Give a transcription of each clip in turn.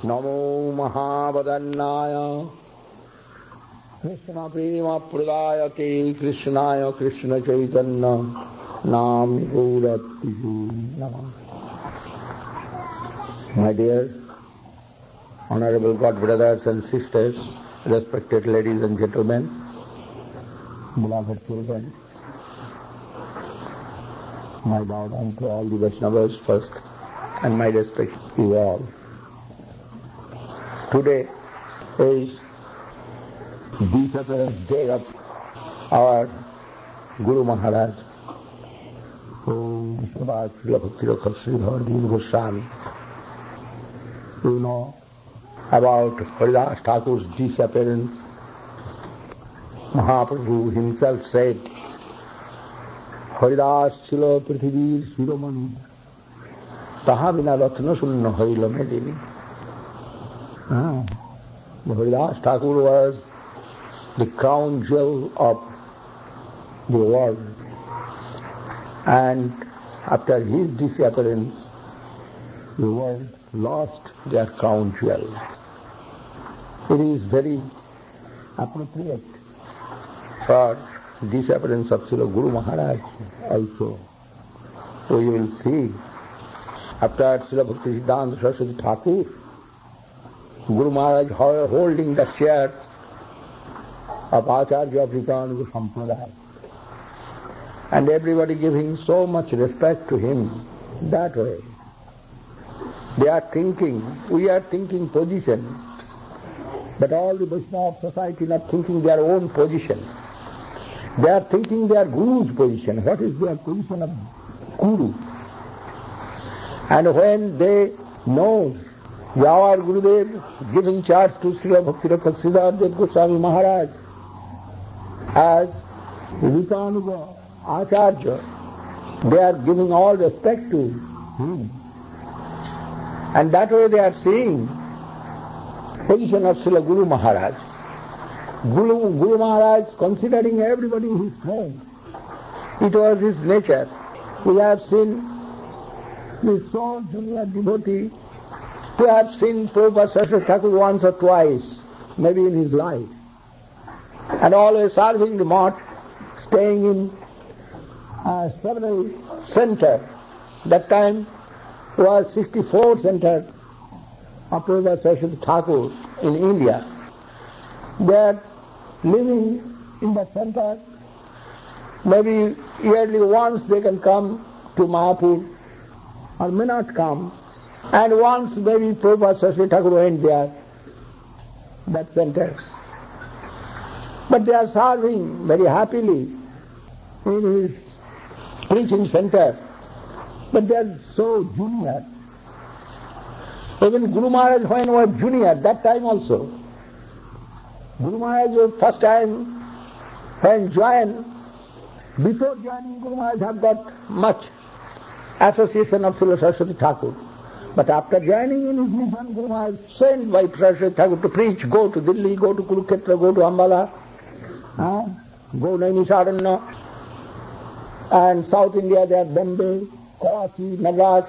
Namo Mahavadannaya Krishna Prema Pradayate Krishnaya Krishna Chaitanya Nam Gaurati Namah. My dear honorable God brothers and sisters, respected ladies and gentlemen, beloved children, my bow down to all the Vaishnavas first, and my respect to you all. Today is the disappearance day of our Guru Maharaj, Srila Bhakti-Rakha Sridhar Deen Goswami. You know about Haridas Thakur's disappearance. Mahaprabhu himself said, Haridas chilo prithivir shiromani, taha bina ratna shunna harila medini. Haridas Thakur was the crown jewel of the world, and after his disappearance, the world lost their crown jewel. It is very appropriate for disappearance of Srila Guru Maharaj also. So you will see, after Srila Bhakti Siddhanta Saraswati Thakur, Guru Maharaj holding the chair of Acharya of Ritanuga Sampradaya, and everybody giving so much respect to him that way. They are thinking, we are thinking position, but all the Vaishnava society not thinking their own position. They are thinking their Guru's position. What is their position of Guru? And when they know our Gurudev giving charge to Srila Bhakti-Rakha Sridhar Dev Goswami Maharaj as Ritanuga Acharya, they are giving all respect to him. And that way they are seeing position of Srila Guru Maharaj. Guru Maharaj considering everybody his friend. It was his nature. We have seen the so junior devotee who have seen Prabhupada Saraswati Thakur once or twice, maybe in his life, and always serving the mott, staying in several centers. That time was 64th center of Prabhupada Saraswati Thakur in India. They are living in the center. Maybe yearly once they can come to Mayapur, or may not come. And once maybe Prabhupada Saraswati Thakur went there, that center. But they are serving very happily in his preaching center. But they are so junior. Even Guru Maharaj when was junior, that time also. Guru Maharaj was first time when joined, before joining Guru Maharaj have got much association of Srila Saraswati Thakur. But after joining in his mission, Guru Maharaj sent by Saraswati Thakur to preach, go to Delhi, go to Kurukshetra, go to Ambala, go to Naimisaranya, and South India they are Bombay, Karachi, Madras,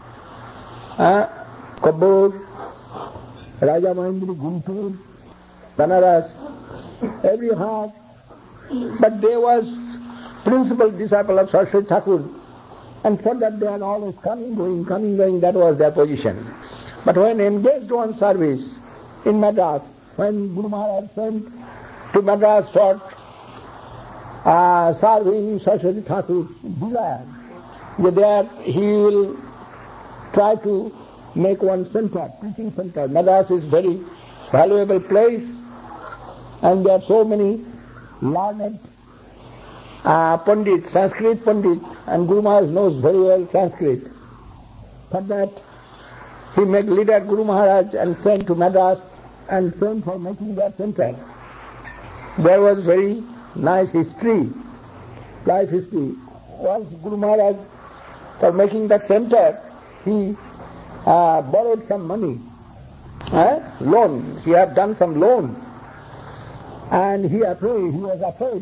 Kabul, Raja Mahindri, Guntur, Banaras, every half. But they was principal disciple of Saraswati Thakur, and for that they are always coming, going, that was their position. But when engaged on service in Madras, when Guru Maharaj sent to Madras for serving Saraswati Thakur, desired that there he will try to make one center, preaching center. Madras is very valuable place, and there are so many learned Pandit, Sanskrit Pandit, and Guru Maharaj knows very well Sanskrit. For that, he made leader Guru Maharaj and sent to Madras and sent for making that center. There was very nice history, life history. Once Guru Maharaj, for making that center, he borrowed some money, loan. He had done some loan, and he was afraid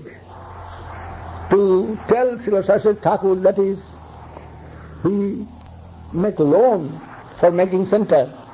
to tell Srila Saraswati Thakur, that is, he make loan for making center.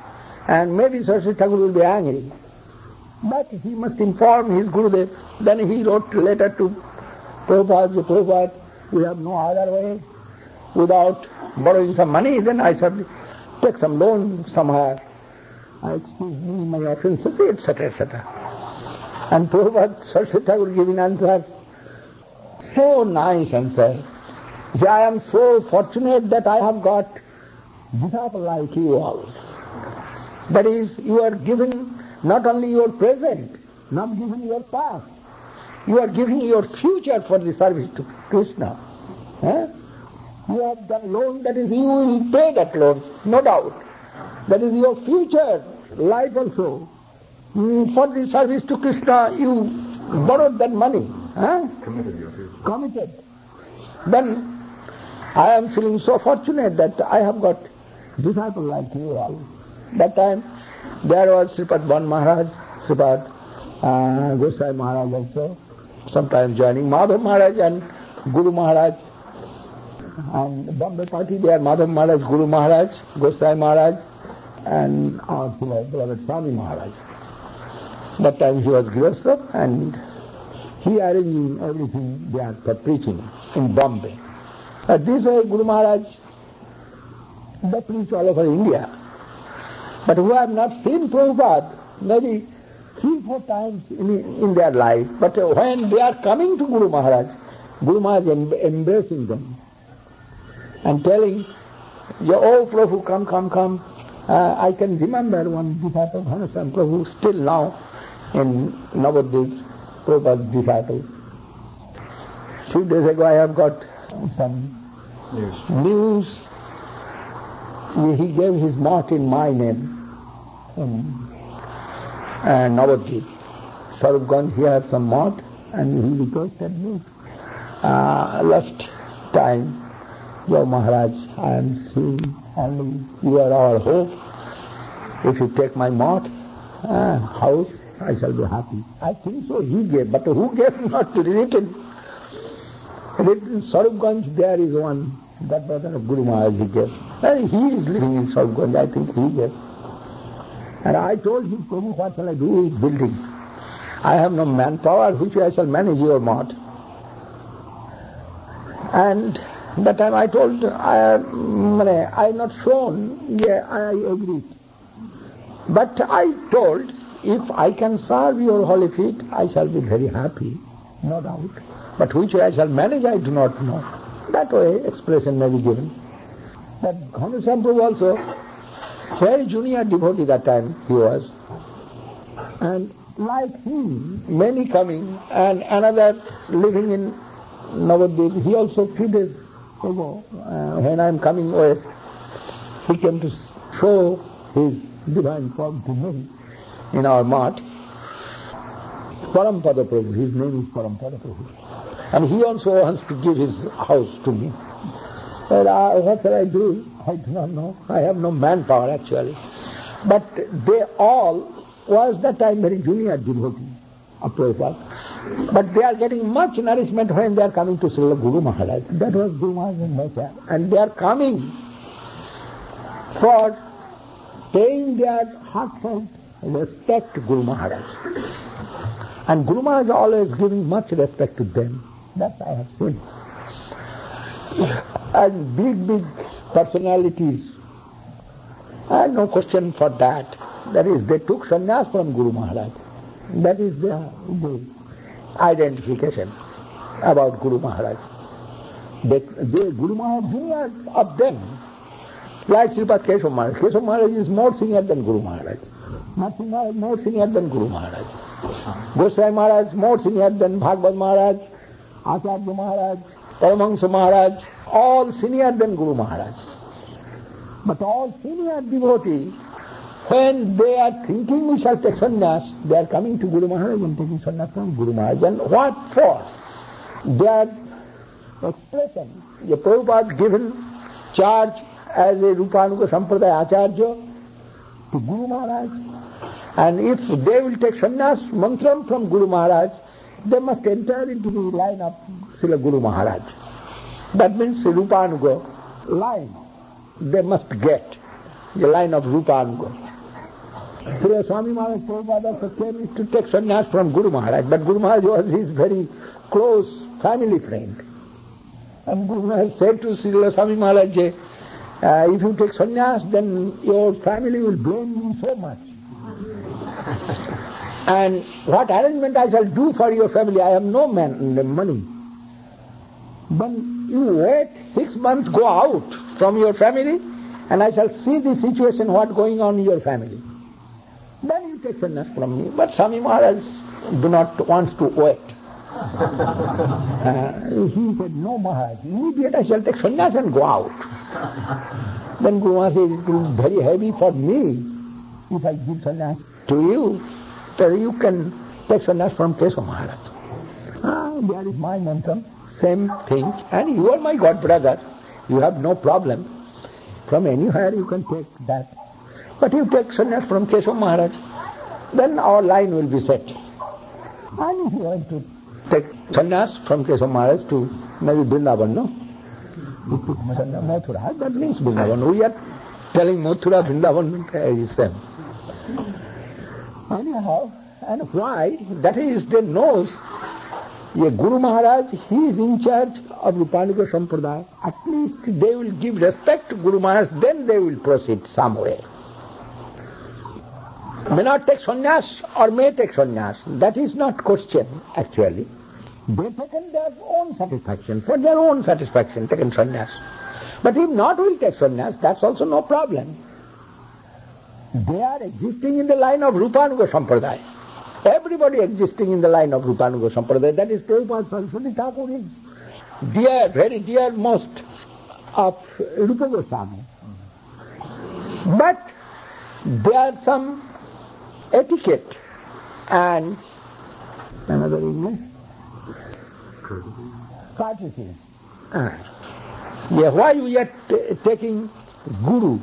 And maybe Saraswati Thakur will be angry. But he must inform his Gurudev. Then he wrote a letter to Prabhupada, Prabhupada, we have no other way. Without borrowing some money, then I shall take some loan somewhere. Excuse me, my offences, etc., etc. And Prabhupada, Saraswati Thakur giving answer, so nice answer. I am so fortunate that I have got disciples like you all. That is, you are giving not only your present, not giving your past, you are giving your future for the service to Krishna. You have done loan, that is, you will pay that loan, no doubt. That is your future life also. For the service to Krishna, you borrowed that money. Committed. Then I am feeling so fortunate that I have got disciples like you all. That time there was Sripad Ban Maharaj, Sripad Goswami Maharaj also, sometimes joining Madhav Maharaj and Guru Maharaj. And Bombay party there, Madhav Maharaj, Guru Maharaj, Goswami Maharaj, and our beloved Swami Maharaj. That time he was Grihastha and he arranging everything there for preaching in Bombay. This way Guru Maharaj, they preach all over India. But who have not seen Prabhupada, maybe 3-4 times in their life, but when they are coming to Guru Maharaj embracing them and telling, oh Prabhu, come. I can remember one disciple, Ghanshyam Prabhu, still now in Navadvip, Prabhupada's disciple. 2 days ago I have got some news. He gave his mot in my name in Navadvip. Sarupganj, he had some mot and he requested me. Last time, Yo Maharaj, I am seeing only you are our hope. If you take my mot, house, I shall be happy. I think so he gave, but who gave not written? Written Sarupganj, there is one, that brother of Guru Maharaj he gave. And he is living in Sarupganj, I think he gave. And I told him, Prabhu, what shall I do with building? I have no manpower, which I shall manage your mot. And that time I told, I not shown, I agreed. But I told, if I can serve your holy feet, I shall be very happy, no doubt. But which way I shall manage, I do not know. That way expression may be given. But Ghanshyam Prabhu also, very junior devotee that time he was. And like him, many coming, and another living in Navadvip, he also 2 days ago, when I am coming west, he came to show his divine form to me in our mart. Parampada Prabhu, his name is Parampada Prabhu. And he also wants to give his house to me. Well, what shall I do? I do not know. I have no manpower actually. But they all was that time very junior devotee of Prabhupada. But they are getting much nourishment when they are coming to Srila Guru Maharaj. That was Guru Maharaj's nature. And they are coming for paying their heartfelt respect to Guru Maharaj. And Guru Maharaj always giving much respect to them. That I have seen. And big personalities, no question for that. That is, they took sannyas from Guru Maharaj. That is the identification about Guru Maharaj. Guru Maharaj junior of them. Like Sripad Keshav Maharaj. Keshav Maharaj is more senior than Guru Maharaj. Nothing more senior than Guru Maharaj. Goswami Maharaj more senior than Bhagavad Maharaj, Acharya Maharaj, Paramahansa Maharaj, all senior than Guru Maharaj. But all senior devotees, when they are thinking we shall take sannyas, they are coming to Guru Maharaj and taking sannyas from Guru Maharaj. And what for? Their expression, the Prabhupada given charge as a Rupanuga Sampradaya Acharya to Guru Maharaj. And if they will take sannyas mantram from Guru Maharaj, they must enter into the line of Srila Guru Maharaj. That means Rupanuga line. They must get the line of Rupanuga. Srila Swami Maharaj Prabhupada came to take sannyas from Guru Maharaj, but Guru Maharaj was his very close family friend. And Guru Maharaj said to Srila Swami Maharaj, if you take sannyas, then your family will blame you so much. And what arrangement I shall do for your family? I have no money. When you wait 6 months, go out from your family, and I shall see the situation, what going on in your family. Then you take sannyas from me. But Swami Maharaj do not want to wait. He said, no Maharaj, immediately I shall take sannyas and go out. Then Guru Maharaj said, it will be very heavy for me if I give sannyas to you. So you can take sannyas from Kesava Maharaj. There is my mantra, same thing. And you are my god brother. You have no problem. From anywhere you can take that. But you take sannyas from Kesava Maharaj, then our line will be set. And if you want to take sannyas from Kesava Maharaj to maybe Vrindavan, no? You took Mathura, that means Vrindavan. We are telling Mathura, Vrindavan is same. Anyhow, and why? That is, they knows, Guru Maharaj, he is in charge of Rupanuga Sampradaya. At least they will give respect to Guru Maharaj, then they will proceed some way. May not take sannyas or may take sannyas. That is not question, actually. They taken their own satisfaction, for their own satisfaction, taken sannyas. But if not will take sannyas, that's also no problem. They are existing in the line of Rupanuga Sampradaya. Everybody existing in the line of Rupanuga Sampradaya. That is Prabhupada Saraswati Thakur is dear, very dear most of Rupa Goswami. But there are some etiquette and another English? Courtesies. Why we are taking Guru?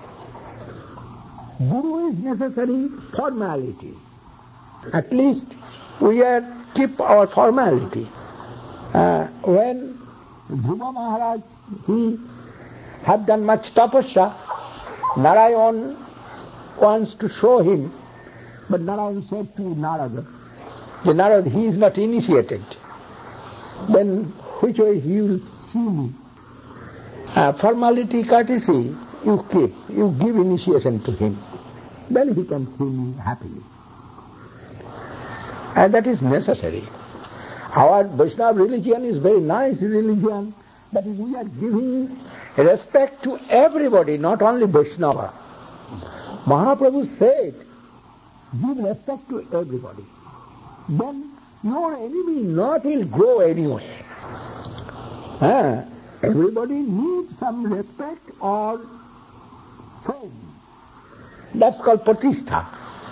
Guru is necessary formality. At least we keep our formality. When Dhruva Maharaj, he had done much tapasya, Narayan wants to show him, but Narayan said to Narada, Narada, he is not initiated. Then which way he will see me? Formality, courtesy, you keep, you give initiation to him. Then he can see me happily. And that is necessary. Our Vaishnava religion is very nice religion, but we are giving respect to everybody, not only Vaishnava. Mahaprabhu said, give respect to everybody. Then your enemy not will grow anywhere. Everybody needs some respect or fame. That's called pratishtha.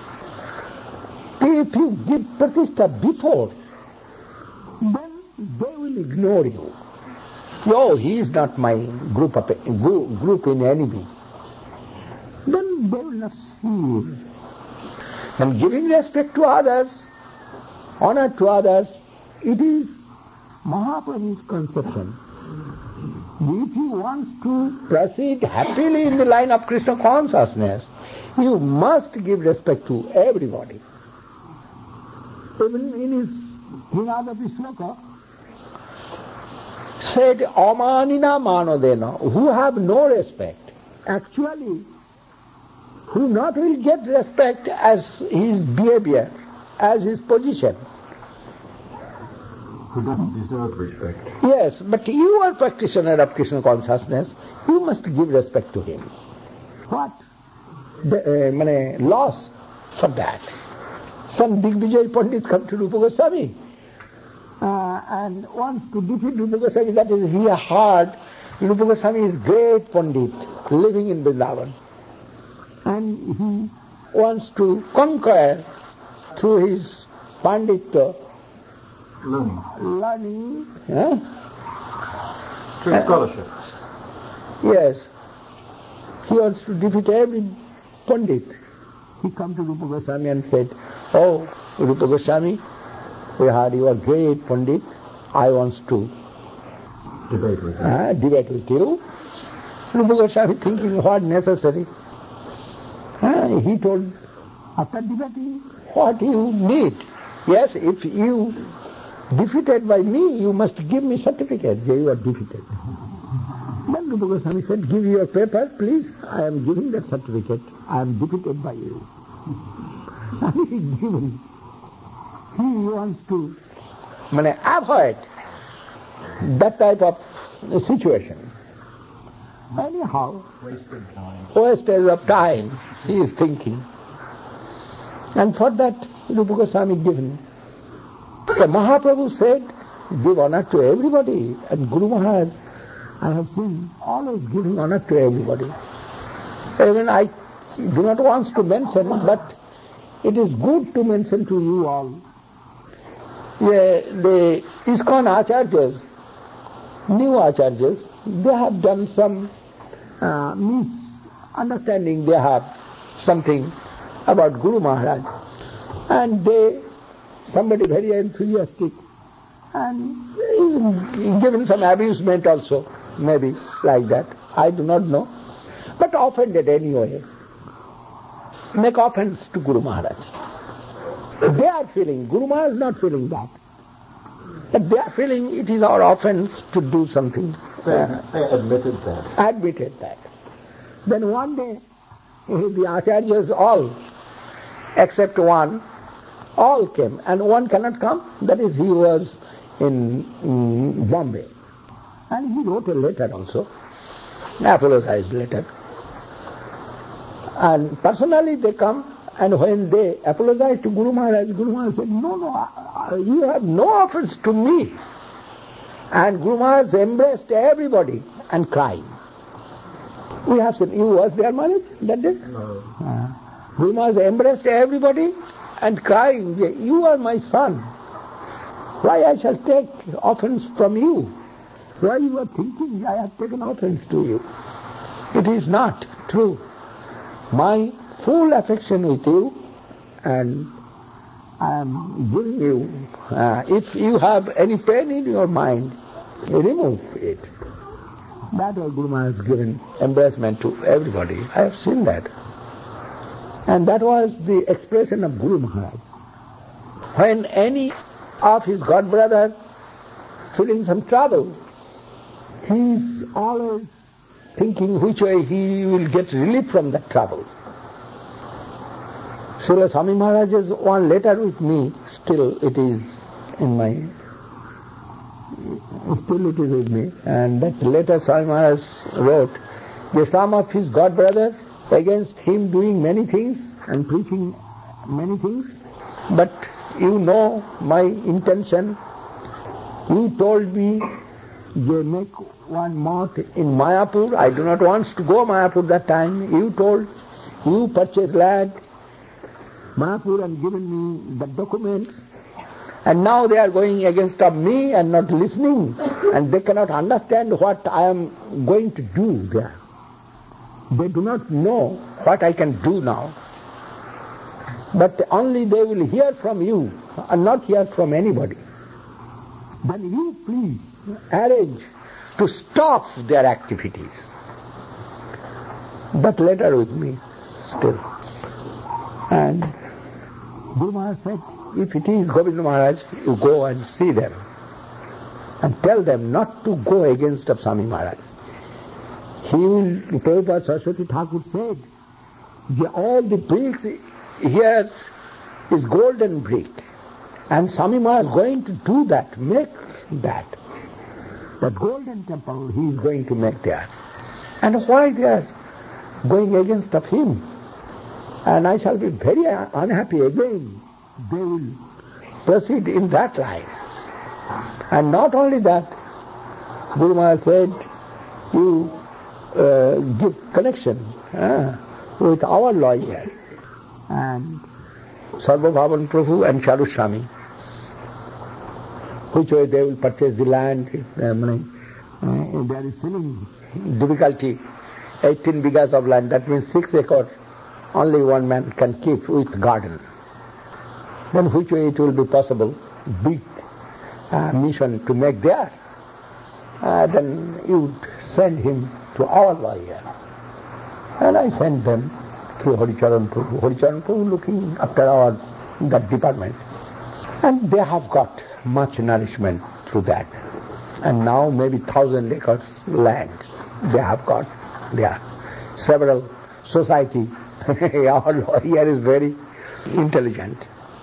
If you give pratishtha before, then they will ignore you. Oh, he is not my group in enemy. Then they will not see you. And giving respect to others, honor to others, it is Mahaprabhu's conception. If you want to proceed happily in the line of Krishna consciousness, you must give respect to everybody. Even in his Hinadapi Sloka, said, Amanina Manodena, who have no respect. Actually, who not will get respect as his behavior, as his position. Who doesn't deserve respect. Yes, but you are practitioner of Krishna consciousness, you must give respect to him. What? Loss for that. Some Digvijay Pandit come to Rupa Goswami and wants to defeat Rupa Goswami. That is, he heard Rupa Goswami is great Pandit living in Vrindavan. And he wants to conquer through his Panditya learning through scholarship. Yes. He wants to defeat every Pandit. He come to Rupa Goswami and said, oh, Rupa Goswami, we heard you are great Pandit. I want to debate with you. Rupa Goswami thinking what necessary. He told After defeating, what you need? Yes, if you defeated by me, you must give me certificate that you are defeated. Then Rupa Goswami said, give your paper, please. I am giving that certificate. I am defeated by you. And he is given. He wants to avoid that type of situation. Anyhow, wastage of time, he is thinking. And for that, Rupa Goswami given. The Mahaprabhu said, give honor to everybody. And Guru Maharaj, I have seen, always giving honor to everybody. Even I do not want to mention, but it is good to mention to you all. The ISKCON Acharyas, new Acharyas, they have done some misunderstanding. They have something about Guru Maharaj. And somebody very enthusiastic, and given some abusement also, maybe like that. I do not know. But offended anyway. Make offense to Guru Maharaj. They are feeling, Guru Maharaj is not feeling that. But they are feeling it is our offense to do something. They admitted that. Admitted that. Then one day, the Acharyas all, except one, all came, and one cannot come. That is, he was in Bombay. And he wrote a letter also, an apologized letter. And personally they come, and when they apologize to Guru Maharaj said, no, you have no offense to me. And Guru Maharaj embraced everybody and cried. We have seen, you was there, Maharaj, that day? No. Guru Maharaj embraced everybody and crying, you are my son. Why I shall take offense from you? Why you are thinking I have taken offense to you? It is not true. My full affection with you, and I am giving you, if you have any pain in your mind, remove it. That was Guru Maharaj given embracement to everybody. I have seen that. And that was the expression of Guru Maharaj. When any of his god brother feeling some trouble, he is always thinking which way he will get relief from that trouble. Srila Swami Maharaj's one letter with me, still it is with me, and that letter Swami Maharaj wrote, that some of his god brothers against him doing many things and preaching many things, but you know my intention. You told me they make one mouth in Mayapur. I do not want to go Mayapur that time. You told, you purchased land, Mayapur, and given me the documents. And now they are going against me and not listening, and they cannot understand what I am going to do there. They do not know what I can do now. But only they will hear from you and not hear from anybody. Then you please arrange to stop their activities. That letter with me still. And Guru Maharaj said, if it is Govinda Maharaj, you go and see them and tell them not to go against of Swami Maharaj. Prabhupada Saraswati Thakur said, all the bricks here is golden brick, and Swami Maharaj is going to do that, make that. The golden temple he is going to make there. And why they are going against of him? And I shall be very unhappy again. They will proceed in that line. And not only that, Guru Maharaj said, you give connection with our lawyer and Sarvabhavan Prabhu and Charu Swami, which way they will purchase the land. There is selling difficulty, 18 bighas of land, that means 6 acres, only one man can keep with garden. Then which way it will be possible, big mission to make there? Then you send him to our lawyer. And I sent them through Haricharan Prabhu. Haricharan Prabhu looking after that department. And they have got much nourishment through that. And now maybe 1,000 acres land they have got there. Several society. Our lawyer is very intelligent.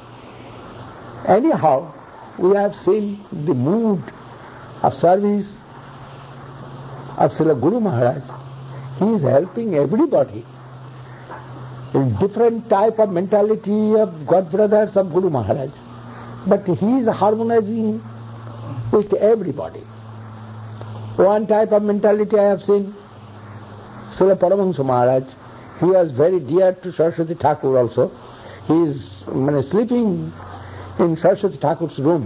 Anyhow, we have seen the mood of service of Srila Guru Maharaj. He is helping everybody. In different type of mentality of God brothers of Guru Maharaj. But he is harmonizing with everybody. One type of mentality I have seen, Srila Paramahansa Maharaj, he was very dear to Saraswati Thakur also. He is sleeping in Saraswati Thakur's room.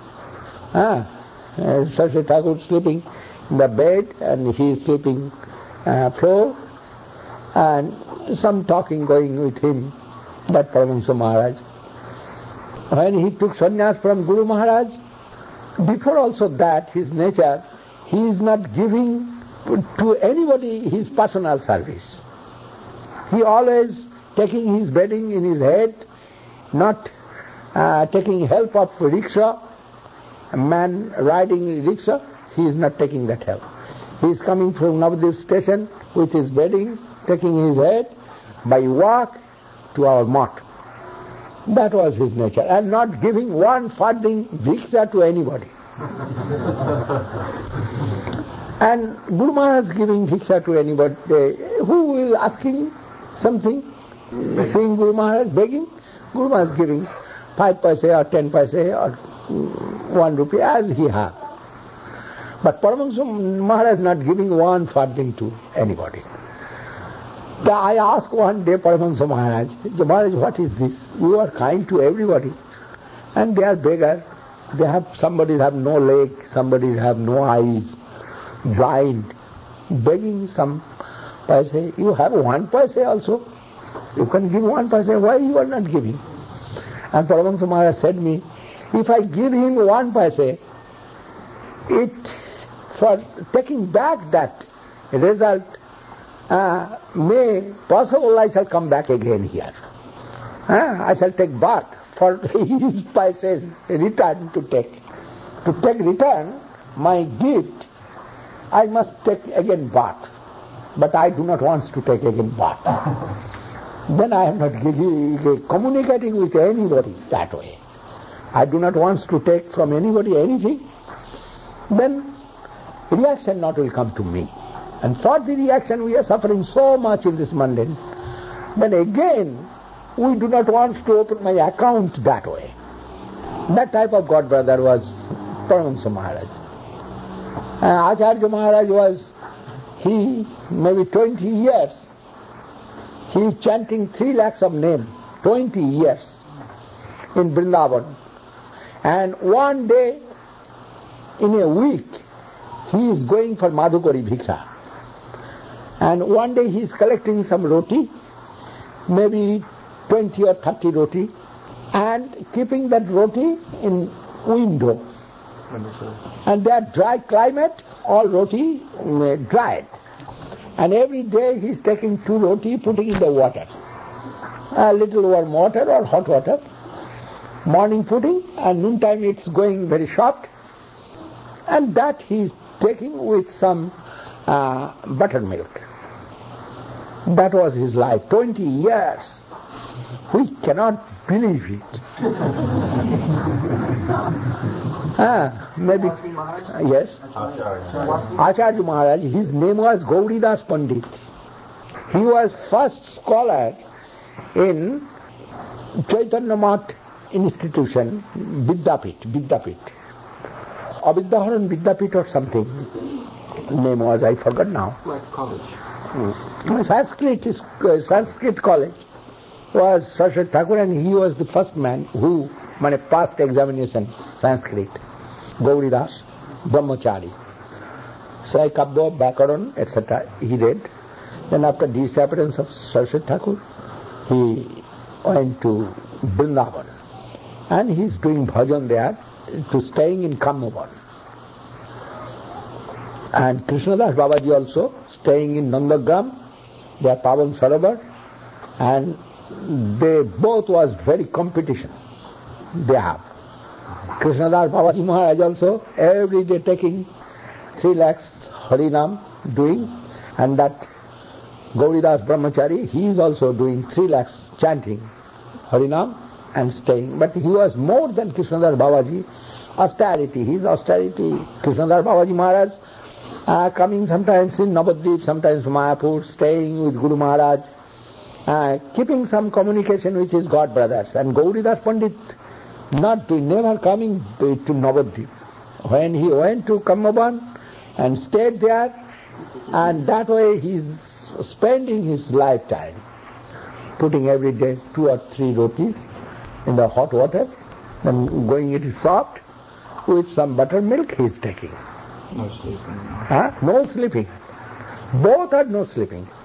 Saraswati Thakur is sleeping in the bed and he is sleeping floor, and some talking going with him, that Paramahansa Maharaj. When he took sannyas from Guru Maharaj, before also that, his nature, he is not giving to anybody his personal service. He always taking his bedding in his head, not taking help of rickshaw, a man riding rickshaw, he is not taking that help. He is coming from Navadvip station with his bedding, taking his head by walk to our mat. That was his nature, and not giving one farthing bhiksha to anybody. And Guru Maharaj giving bhiksha to anybody. Who will asking something? Seeing Guru Maharaj begging? Guru Maharaj giving 5 paise or 10 paise or 1 rupee as he has. But Paramahansa Maharaj is not giving one farthing to anybody. I asked one day Paramahansa Maharaj, Maharaj, what is this? You are kind to everybody. And they are beggar. They have, somebody have no leg, somebody have no eyes, blind, begging some paise. You have 1 paise also. You can give 1 paise. Why you are not giving? And Paramahansa Maharaj said me, if I give him 1 paise, it, for taking back that result, may possible I shall come back again here. I shall take bath for his paises return to take. To take return my gift, I must take again bath. But I do not want to take again bath. Then I am not communicating with anybody that way. I do not want to take from anybody anything. Then reaction not will come to me. And for the reaction we are suffering so much in this mundane. Then again, we do not want to open my account that way. That type of God brother was Paramahansa Maharaj. Acharya Maharaj was, he maybe 20 years, he is chanting 3 lakhs of name, 20 years in Vrindavan. And one day in a week, he is going for Madhukari Bhiksha. And one day he is collecting some roti, maybe 20 or 30 roti, and keeping that roti in window. And that dry climate, all roti dried. And every day he is taking 2 roti, putting in the water. A little warm water or hot water. Morning putting, and noontime it's going very soft. And that he is taking with some buttermilk. That was his life, 20 years. We cannot believe it. Maybe, yes. Acharya Maharaj, his name was Gauridas Pandit. He was first scholar in Chaitanya Math institution, Vidyapit. Avidyaharan Vidyapit or something. Name was, I forgot now. Like college. Sanskrit college was Saraswati Thakur, and he was the first man who passed examination Sanskrit. Gauridas, Brahmachari. Sai Kabdo, Bakaran, etc. he read. Then after disappearance of Saraswati Thakur, he went to Vrindavan. And he is doing bhajan there, to staying in Kamavan. And Krishnadas Babaji also staying in Nandagram, their Pavan Sarovar. and they both was very competition they have. Krishnadas Babaji Maharaj also every day taking 3 lakhs Harinam doing, and that Gauridas Brahmachari, he is also doing 3 lakhs chanting Harinam and staying. But he was more than Krishnadas Babaji. Austerity, his austerity. Krishnadas Babaji Maharaj coming sometimes in Navadvip, sometimes Mayapur, staying with Guru Maharaj, keeping some communication with his god brothers. And Gauridas Pandit never coming to Navadvip. When he went to Kammaban and stayed there, and that way he is spending his lifetime, putting every day 2 or 3 rotis in the hot water, and going it is soft, with some buttermilk he is taking. No sleeping. No sleeping. Both are no sleeping.